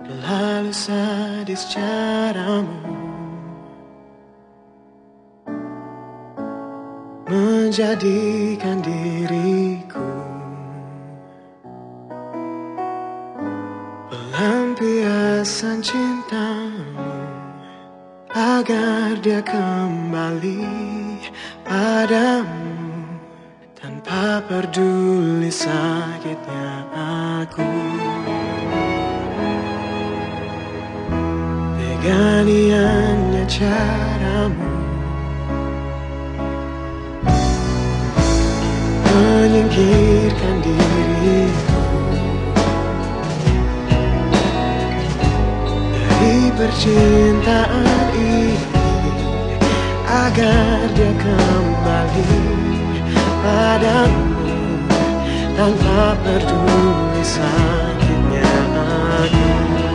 Terlalu sadis caramu menjadikan diriku pelampiasan cintamu, agar dia kembali padamu tanpa peduli sakitnya aku. Teganiannya caramu menyingkirkan diriku dari percintaan ini, agar dia kembali padamu tanpa peduli sakitnya aku.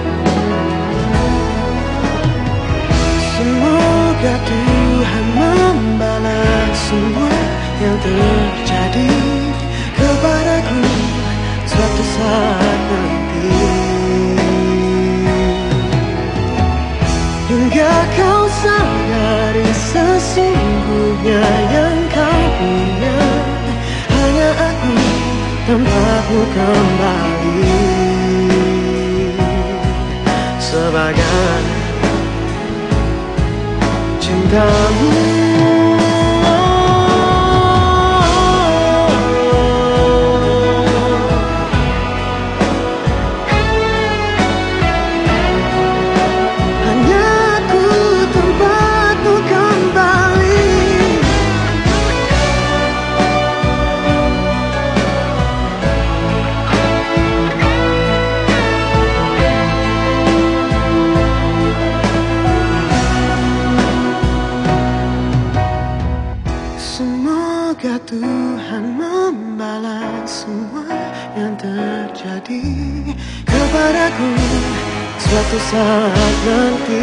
Semoga Tuhan membalas semua yang terjadi kepadaku suatu saat nanti, hingga kau sadari sesungguhnya yang kau punya hanya aku tanpaku kembali sebagai cintamu. Semoga Tuhan membalas semua yang terjadi kepadaku suatu saat nanti,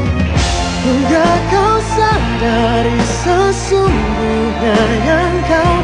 hingga kau sadari sesungguhnya yang kau